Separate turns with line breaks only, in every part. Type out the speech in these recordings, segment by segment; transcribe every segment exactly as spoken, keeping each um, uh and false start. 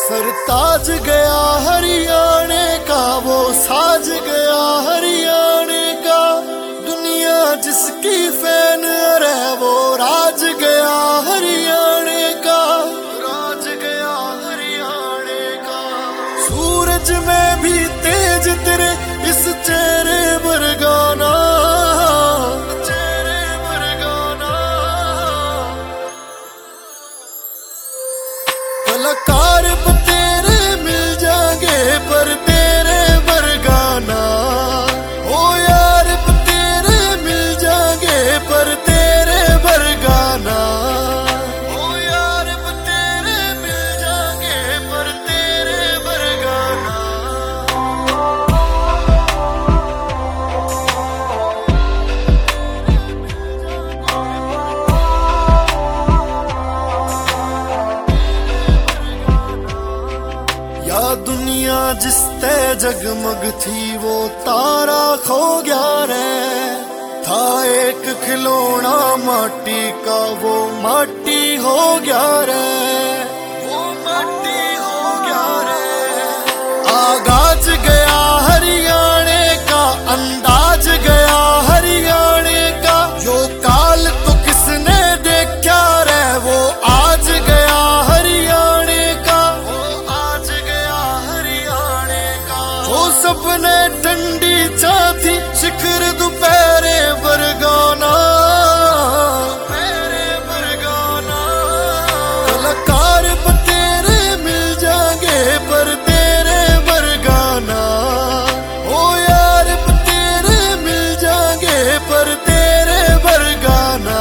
सरताज गया हरियाणे का, वो साज गया हरियाणे का। दुनिया जिसकी फैन है वो राज गया हरियाणे का, राज गया हरियाणे का। सूरज में भी तेज तेरे इस चेहरे पर गाना, चेहरे पर गाना। कलाकार तेरे मिल जाएंगे पर तेरे बरगाना, ओ यार तेरे मिल जाएंगे पर तेरे बरगाना, ओ यार तेरे मिल जाएंगे पर तेरे बरगाना। या दुनिया जिस ते जगमग थी वो तारा खो गया रे, था एक खिलौना माटी का वो माटी हो गया रे, वो माटी हो गया रे। आगाज गया हरियाणे का, अंदाज गया हरियाणे का। जो काल तो किसने देखा रे वो आज गया हरियाणे का, वो आज गया हरियाणे का। वो सपने ठंडी छाती शिखर दोपहरे बरगाना, दोपहरे बरगाना। कलाकार तेरे मिल जाएंगे पर तेरे बरगाना, ओ यार तेरे मिल जाएंगे पर तेरे बरगाना,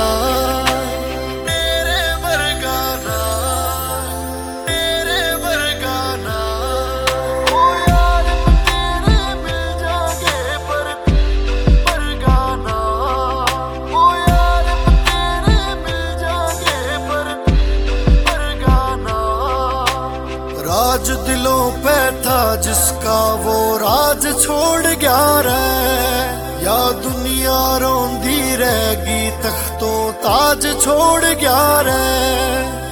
तेरे बरगाना, तेरे बरगाना। ओ यार तेरे मिल जाएंगे पर बरगाना, ओ यार तेरे मिल जाएंगे पर बरगाना। राज दिलों पे था जिसका वो राज छोड़ गया रे, या दुनिया रोंदी रहेगी तख्तों ताज छोड़ गया रे।